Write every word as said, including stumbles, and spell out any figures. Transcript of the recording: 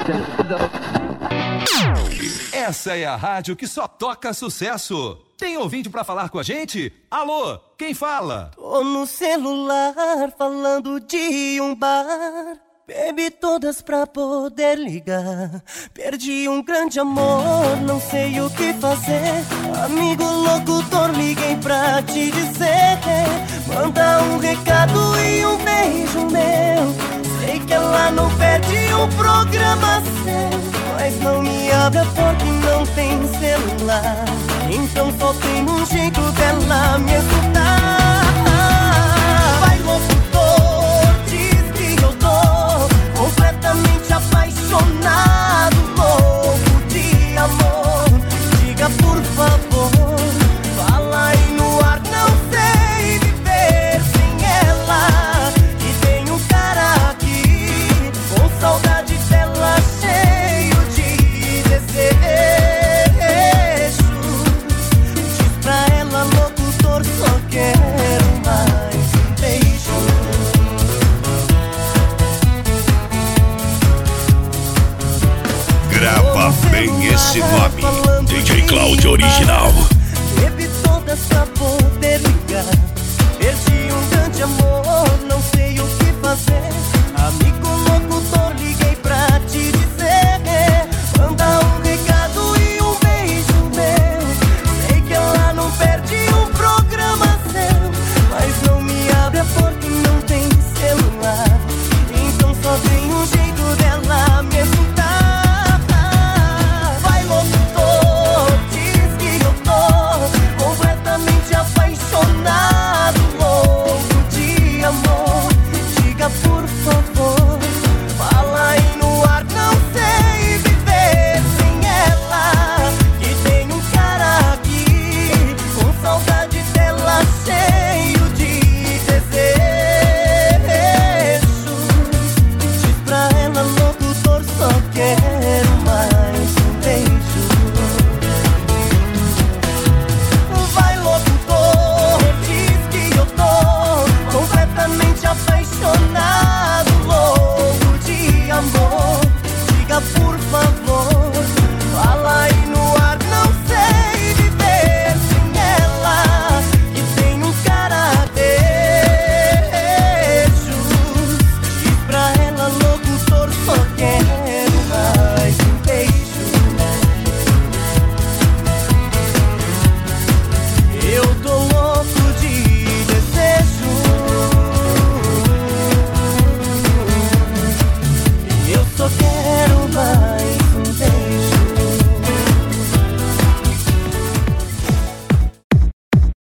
Essa é a rádio que só toca sucesso. Tem ouvinte pra falar com a gente? Alô, quem fala? Tô no celular falando de um bar. Bebi todas pra poder ligar. Perdi um grande amor, não sei o que fazer. Amigo locutor, liguei pra te dizer. Manda um recado e um beijo meu. Sei que ela não perde um programa seu, mas não me abre a porta e não tem celular. Então só tem um jeito dela me escutar. Vai locutor, diz que eu tô completamente apaixonado, louco de amor. Diga por favor, fala aí no ar, não sei viver sem ela. E tem um cara aqui com saudade dela, cheio de desejo. Diz pra ela, locutor, só quero mais um beijo. Grava bem esse nome, D J Cláudio Original. Bebi todas pra poder ligar. Perdi um grande amor, não sei o que fazer. Amigo louco